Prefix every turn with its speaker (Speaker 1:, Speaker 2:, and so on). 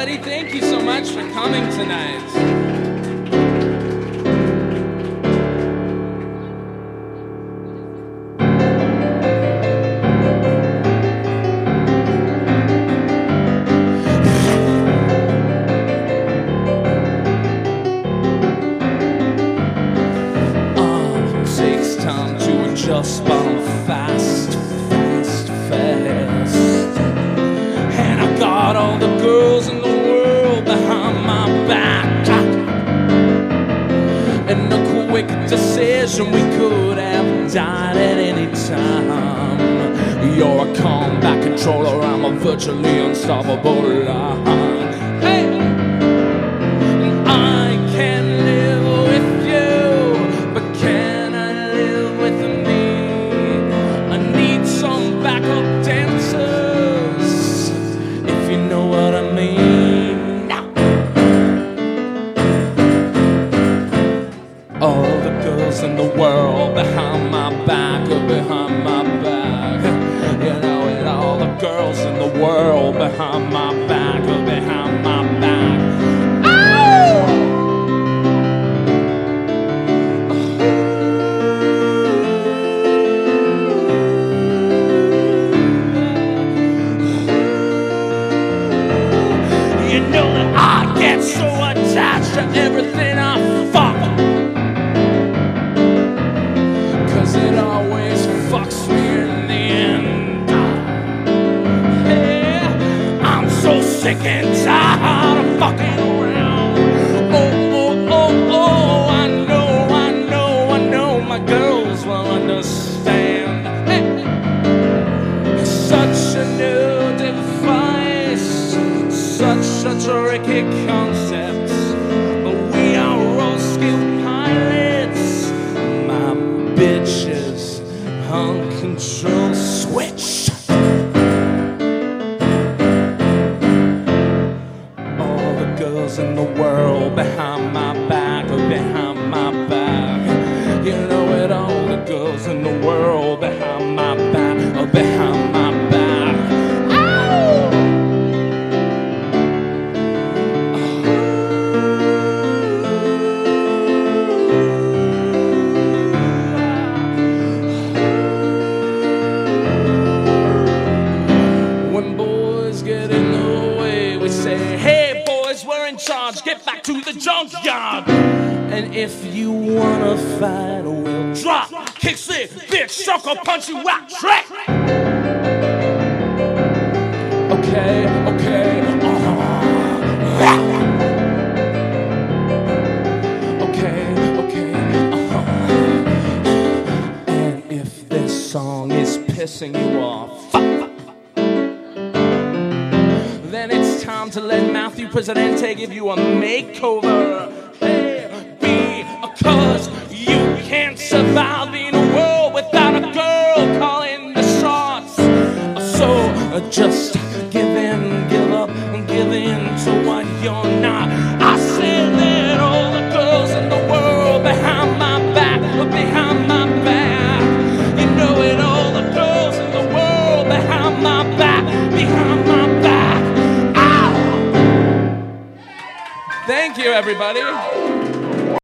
Speaker 1: everybody. Thank you so much for coming tonight. Just bottom fast, fast, fast. And I got all the girls in the world behind my back. And a quick decision, we could have died at any time. You're a combat controller, I'm a virtually unstoppable line. Hey! And I can live with you, but can I live with me? Some backup dancers, if you know what I mean. All the girls in the world behind my back, or behind my back. You know it, all the girls in the world behind my back, or behind my back. You know that I get so attached to everything I fuck, 'cause it always fucks me in the end. Yeah, I'm so sick and tired of fucking around. Oh, I know my girls will understand. Hey. Such a new device, such a tricky concept, but we are all skilled pilots. My bitches on control switch. All the girls in the world behind my back, or behind my back. You know it, all the girls in the world behind my back, or behind my back. Get back to the junkyard. And if you wanna fight, we'll drop, kick, slip, bitch, sucker, punch you out, track. Okay, okay, okay, And if this song is pissing you off, then it's time to let Matthew Presidente give you a makeover. Hey, because you can't survive in a world without a girl calling the shots. So just give in, give up, and give in to what you're not. I said that all the girls in the world behind my back, behind my back. You know it, all the girls in the world behind my back, behind my back. Thank you, everybody.